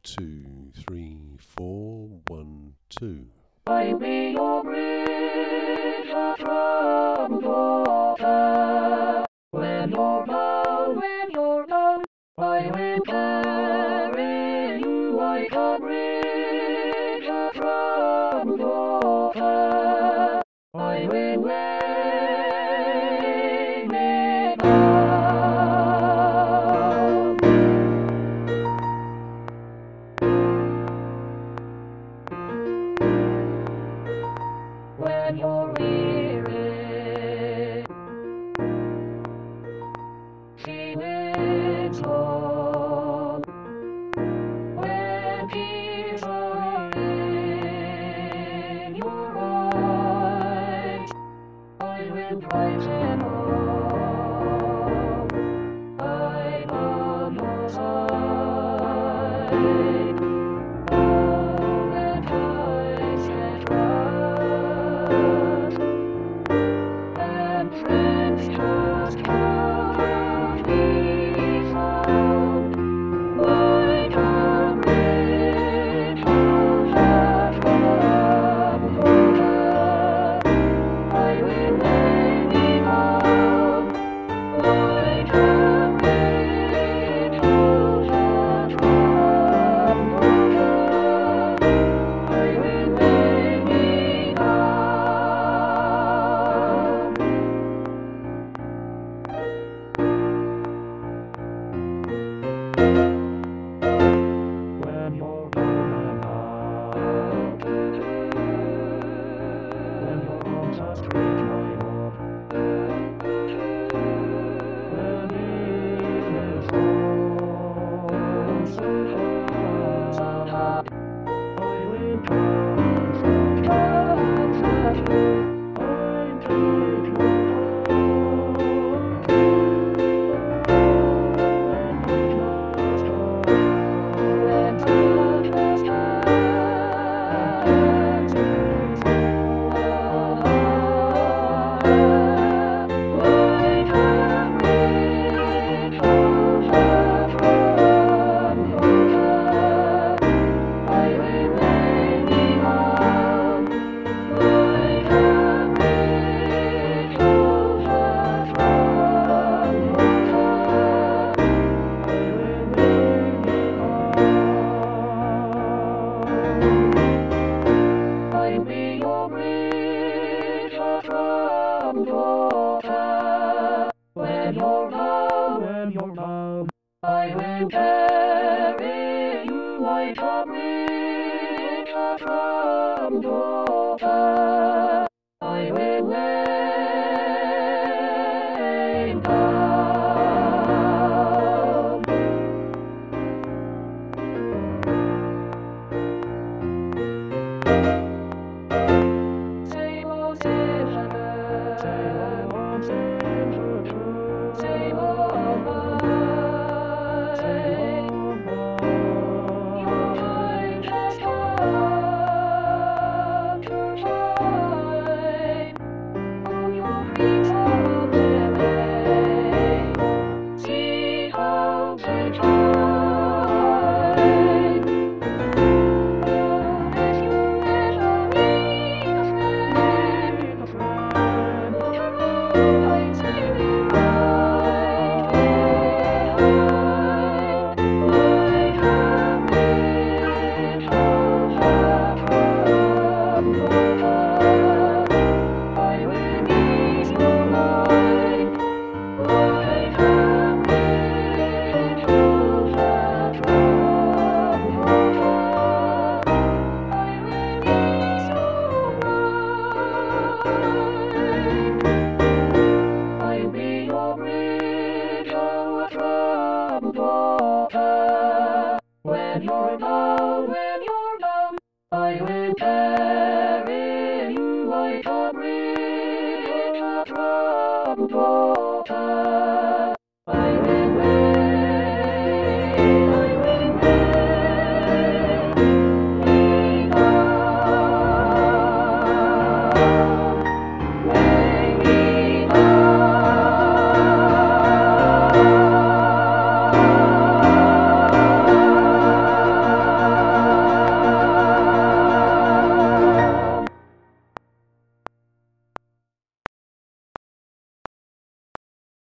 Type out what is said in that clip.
2, 3, 4, 1, 2. I be your bridge across the water. When you're down, I will carry you like a bridge across the water. I will lay me down. When you're weary, she lives on. When tears are in your eyes, I will dry them all. I'm on your side. All the times get rough, and friends just can't be found. Like a bridge across the water, I will lay me down. Like a bridge across the water, I will lay me down. When you're down and out, when your arms are straight line up, when evening falls so fast, I will come sometimes at you. I'm take your I'll be your bridge across the water. When you're down, I will carry you like a bridge across the water.